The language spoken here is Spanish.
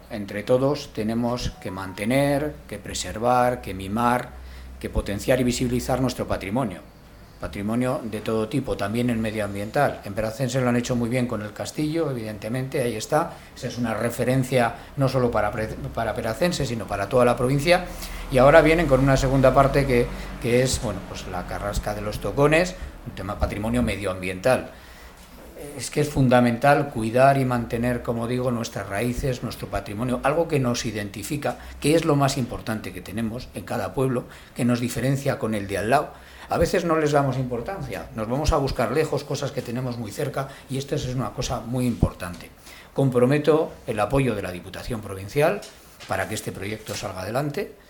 entre todos tenemos que mantener, que preservar, que mimar, que potenciar y visibilizar nuestro patrimonio de todo tipo, también el medioambiental. En Peracense lo han hecho muy bien con el castillo, evidentemente, ahí está. Esa es una referencia no solo para Peracense, sino para toda la provincia. Y ahora vienen con una segunda parte que es, bueno, pues la Carrasca de los Tocones, un tema patrimonio medioambiental. Es que es fundamental cuidar y mantener, como digo, nuestras raíces, nuestro patrimonio, algo que nos identifica, que es lo más importante que tenemos en cada pueblo, que nos diferencia con el de al lado. A veces no les damos importancia, nos vamos a buscar lejos cosas que tenemos muy cerca y esto es una cosa muy importante. Comprometo el apoyo de la Diputación Provincial para que este proyecto salga adelante.